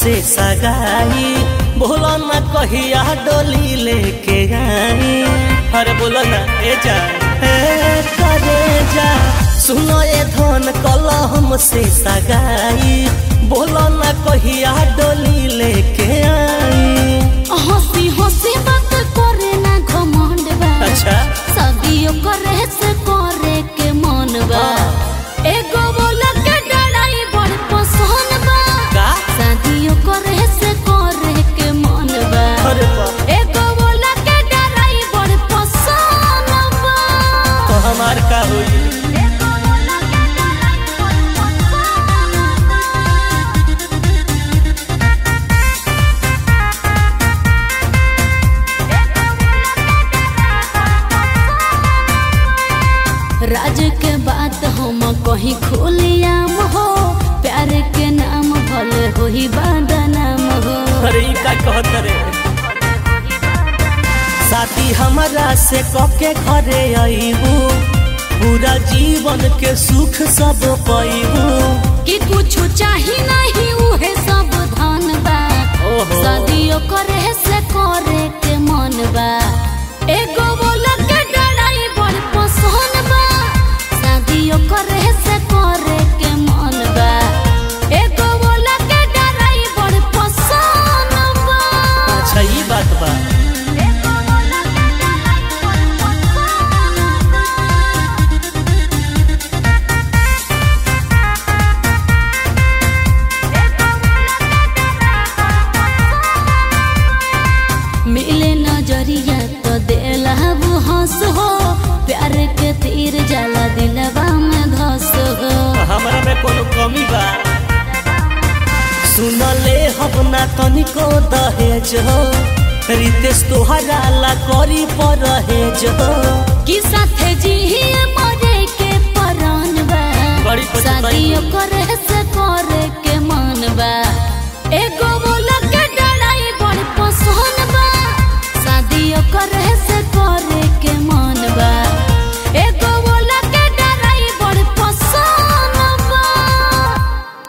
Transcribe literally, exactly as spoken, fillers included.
हमसे सगाई, बोला न कहिया डोली लेके आई। अरे बोला ना ए जा ए करे जा, सुनो ये धन कल हमसे सगाई, बोला न कहिया डोली लेके आई। हंसी हंसी बात करे ना घमंड बा, अच्छा शादियों करे से करे के मन बा। एगो बोला के डराई बड़ पसंद बा, का शादियों करे से करे के मन बा। अरे वाह, एगो बोला के डराई बड़ पसंद बा, तो हमार का हुई। एगो बोला के डराई बड़ पसंद बा। राज के बात हम कहीं खुलियाम हो, प्यार के नाम भले हो ही बदनाम हो। अरे ई का कहत रे, साथी हमरा से कके घरे आईबू, पूरा जीवन के सुख सब पाईबू। कि कुछ चाही नहीं उहे सब धन बा, ओहो। शादियों करे से करे के मन बा। एगो बोला के डराई बड़ पसंद बा, शादियों करे से करे के मन बा। एगो बोला के डराई बड़ पसंद बा। अच्छा ई बात बा, एगो बोला के डराई बड़ पसंद बा। मिले नजरिया तो देला वो हंस हो, प्यार के तीर जाला दिलवा में धस हो। हमरा में कोनो कमी बा, सुन ले हम ना तनिको दहेज हो, रितेश तोहरा ला करी परहेज हो। कि साथे जी मरे के परान बा, बड़ी पछताई। शादियों करे से करे